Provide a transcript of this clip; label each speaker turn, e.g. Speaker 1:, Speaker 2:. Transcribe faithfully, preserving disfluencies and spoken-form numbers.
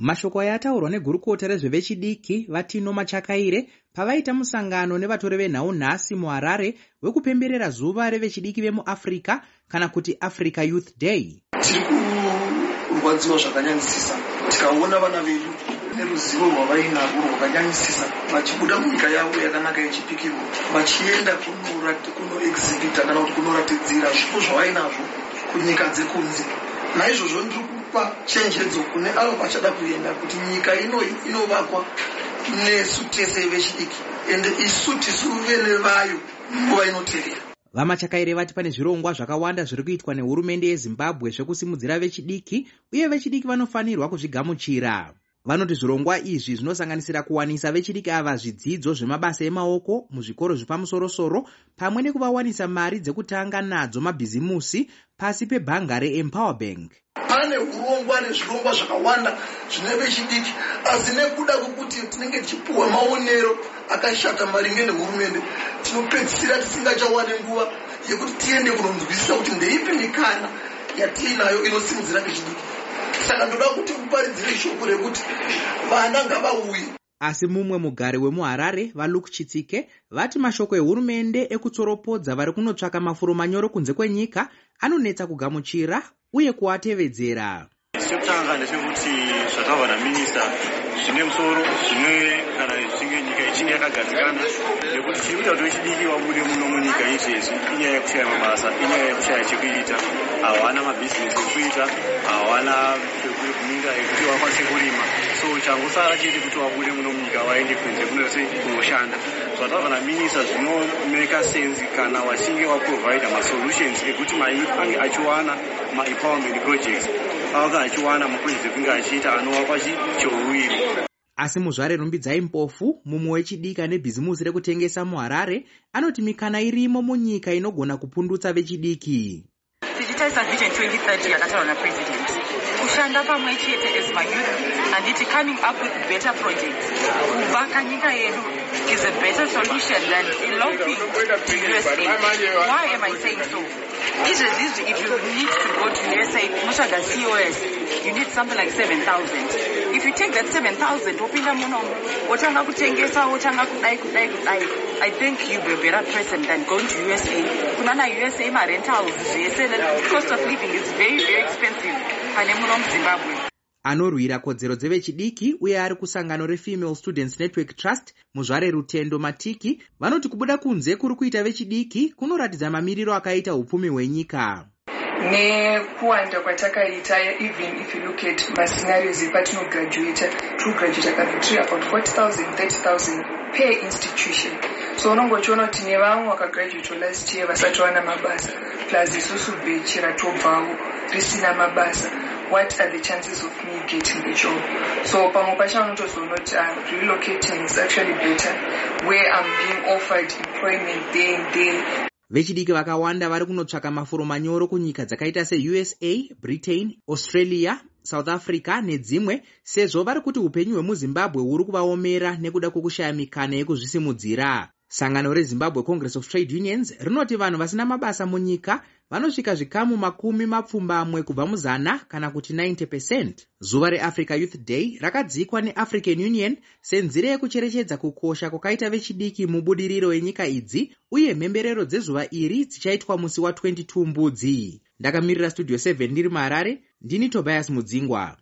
Speaker 1: Mashoko ayataurwa negurukota rezvevechidiki Vatino Machakaire pavaita musangano nevatori venhau nhasi muHarare wekupemberera zuva revechidiki vemuAfrica kana kuti Africa Youth Day.
Speaker 2: Tiri kurwadziwa zvakanyanyisisa tikaona vana vedu neruzivo rwavainarwo rwakanyanyisisa vachibuda munyika yavo yakanaka yechipikirwa vachienda kunoexhibita kana kuti kunoratidzira zvipo zvavainazvo kunyika dzekunze. Naizvozvo ndiri kupa chenjedzo kune avo vachada kuenda kuti nyika ino inovakwa nesu tese vechidiki ende isu tisuve nevayo nguva inotevera.
Speaker 1: Vamachakaire vati pane zvirongwa zvakawanda zviri kuitwa nehurumende yeZimbabwe zvekusimudzira vechidiki uye vechidiki vanofanirwa kuzvigamuchira. Vanoti zvirongwa izvi zvinosanganisira kuwanisa vechidiki ava zvidzidzo zvemabasa emaoko muzvikoro zvepamusoro-soro pamwe nekuvawanisa mari dzekutanga nadzo mabhizimusi pasi pebhanga reEmpower Bank.
Speaker 2: Pane urongwa nezvirongwa zvakawanda zvine vechidiki asi nekuda kwokuti tinenge tichipuwa maonero akashata maringe nehurumende tinopedzisira tisingachawane nguva yekuti tiende kunonzwisisa kuti ndeipi mikana yatiinayo inosimudzira vechidiki. Saka ndoda kuti uparidzire shoko rekuti vana ngavauye.
Speaker 1: Asi mumwe mugari wemuHarare vaLuke Chitsike vati mashoko ehurumende ekutsoropodza vari kunotsvaka mafuro manyoro kunze kwenyika anonetsa kugamuchira uye kuatevedzera.
Speaker 3: Sekutanga ndechekuti zvataurwa naminista zvine musoro zvine kana zvichinge nyika ichinge yakagadzikana nekuti chiri kuita kuti vechidiki vabude muno munyika izvezvi inyaya yekushaya mabasa, inyaya yekushaya chekuita, hawana mabhizinesi ekuita, hawana pekukumira ekuti vakwanise kurima. So changosara chete kuti vabude muno munyika vaende kunze kunoshanda. Zvataurwa naminista zvinomeka sense kana vachinge vaprovide masolutions ekuti mayouth ange achiwana ma-empowerment projects anga achiwana maprojects ekunge achiita anovakwa cheuwiri.
Speaker 1: Asi muzvare Rumbidzai Mpofu, mumwe wechidiki nebhizimusi rekutengesa muHarare, anoti mikana irimo munyika inogona kupundutsa vechidiki.
Speaker 4: Tichitaisa Vision twenty thirty yakataurwa naPresident. Kushanda pamwe chete as mayouth and it coming up with better projects. Kuvaka nyika yedu is a better solution than eloping to U S A. Why am I saying so? If you need to go to U S A, Mushaga C O S, you need something like seven thousand. If you take that seven thousand, I think you'll be a better person than going to U S A. Kunana U S A, my rentals, the cost of living is very, very expensive. Zimbabwe.
Speaker 1: Anorwira kodzero dzevechidiki uye ari kusangano reFemale Students Network Trust muzvare Rutendo Matiki vanoti kubuda kunze kuri kuita vechidiki kunoratidza mamiriro akaita upfumi hwenyika.
Speaker 5: Nekuwanda kwatakaita, even if you look at my scenarios patinograduate, true graduate kana about forty thousand, thirty thousand per institution. So unongochiona kuti nevamwe vakagraduate last year vasati wana mabasa plus isusu batch ratobvawo risina mabasa. What are the chances of me getting the job? So pamwe pacho unotozoona kuti relocating is actually better where I'm being offered employment day and day.
Speaker 1: Vechidiki vakawanda vari kunotsvaka mafuro manyoro kunyika dzakaita seU S A, Britain, Australia, South Africa nedzimwe sezvo vari kuti upenyu hwemuZimbabwe huri kuvaomera nekuda kwokushaya mikana yekuzvisimudzira. Sangano reZimbabwe Congress of Trade Unions rinoti vanhu vasina mabasa munyika vanosvika zvikamu makumi mapfumbamwe kubva muzana kana kuti ninety percent. Zuva reAfrica Youth Day rakadzikwa neAfrican Union senzira yekucherechedza kukosha kwakaita vechidiki mubudiriro yenyika idzi uye mhemberero dzezuva iri dzichaitwa musi wa twenty-two Mbudzi. Ndakamirira Studio seven ndiri muHarare, ndini Tobias Mudzingwa.